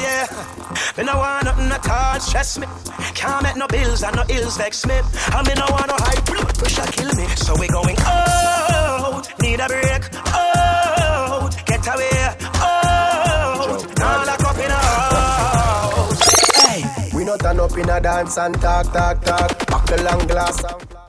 yeah. Me no want nothing at all stress me. Can't make no bills and no ills vex me. And me no want no high blood pressure kill me. So we going out, need a break, out, get away, out. Now lock up in a house. Hey, we not turn up in a dance and talk. Back the long glass and